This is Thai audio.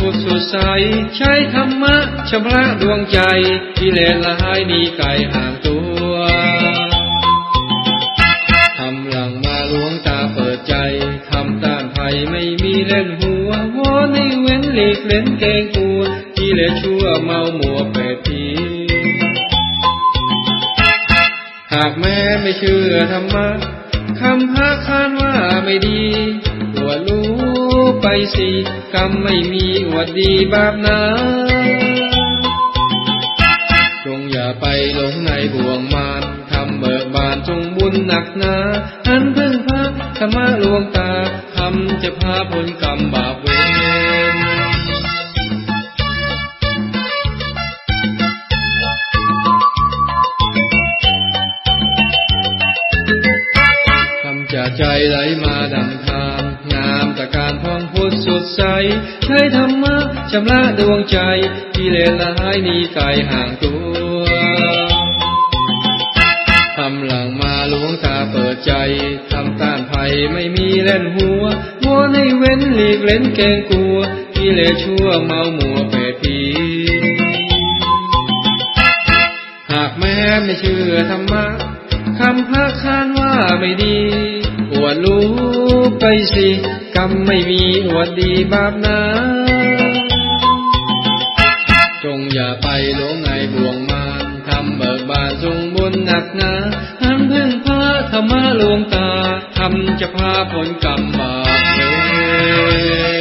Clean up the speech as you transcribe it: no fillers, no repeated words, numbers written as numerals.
พุทธสดใสใช้ธรรมะชำระดวงใจกิเลสละหายหนีไกลห่างตัวทำหลังมาหลวงตาเปิดใจทำต้านภัยไม่มีเล่นหัววอนให้เว้นหลีกเล่นเกรงกลัวกิเลสชั่วเมามัวเปรตผีหากแม้ไม่เชื่อธรรมะคำพาคานว่าไม่ดีอวดรู้ไปสิกรรมไม่มีอวดดีบาปหนาจงอย่าไปหลงในบ่วงมารทำเบิกบานจงบุญหนักหนาอันพึ่งพาธรรมะหลวงตาทำจะพาพ้นกรรมบาปเวรจากใจไหลมาดังทานงามตะการท่องพุทธสดใสใช้ธรรมะชำระดวงใจกิเลสละหายหนีไกลห่างตัวทำหลังมาหลวงตาเปิดใจทำต้านภัยไม่มีเล่นหัววอนให้เว้นหลีกเล่นเกรงกลัวกิเลสชั่วเมามัวเปรตผีหากแม้ไม่เชื่อธรรมะคำพาคานว่าไม่ดีอวดรู้ไปสิกรรมไม่มีอวดดีบาปหนาจงอย่าไปหลงในบ่วงมารทำเบิกบานจงบุญหนักหนาหันพึ่งพาธรรมะหลวงตาทำจะพาพ้นกรรมบาปเวร